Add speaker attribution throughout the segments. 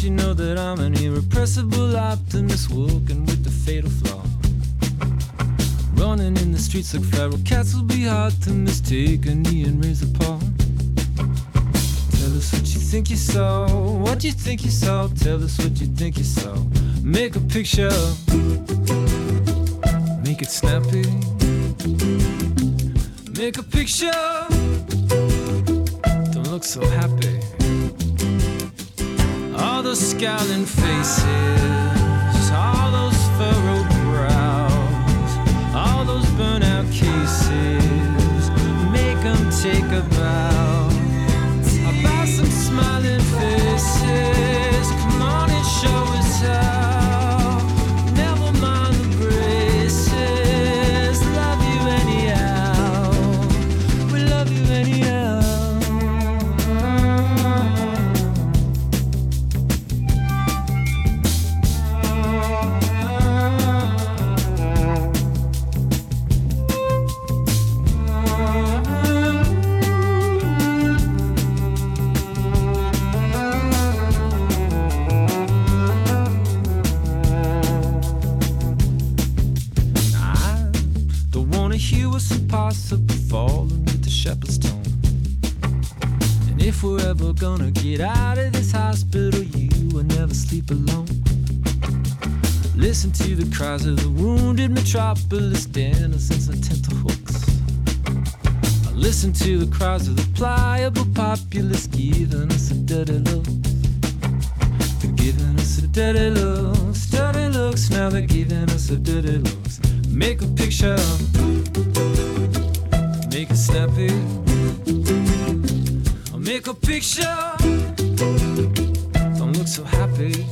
Speaker 1: you know that I'm an irrepressible optimist walking with the fatal flaw? Running in the streets like feral cats will be hard to mistake a knee and raise a paw. Tell us what you think you saw, what you think you saw. Tell us what you think you saw. Make a picture, make it snappy. Make a picture, don't look so happy. All those scowling faces, all those furrowed brows, all those burnout cases, make them take a bow. I'll buy some smiling faces, come on and show us how. Never mind the braces, love you anyhow. We love you anyhow. Impossible falling with the shepherd's tone. And if we're ever gonna get out of this hospital, you will never sleep alone. Listen to the cries of the wounded metropolis, denizens and tenterhooks. Listen to the cries of the pliable populace, giving us a dirty look. They're giving us a dirty looks, dirty looks. Now they're giving us a dirty looks. Make a picture, make it snappy. I'll make a picture, don't look so happy.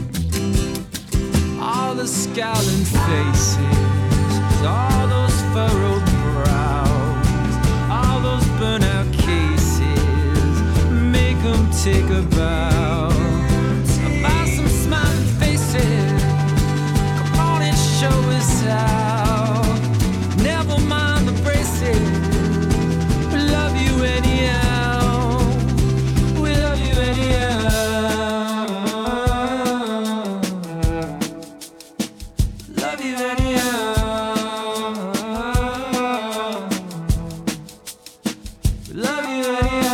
Speaker 1: All the scowling faces, all those furrowed brows, all those burnout cases, make them take a bow. I'll buy some smiling faces, come on and show us how. Never mind the braces, we love you anyhow. We love you anyhow. Love you anyhow. We love you anyhow.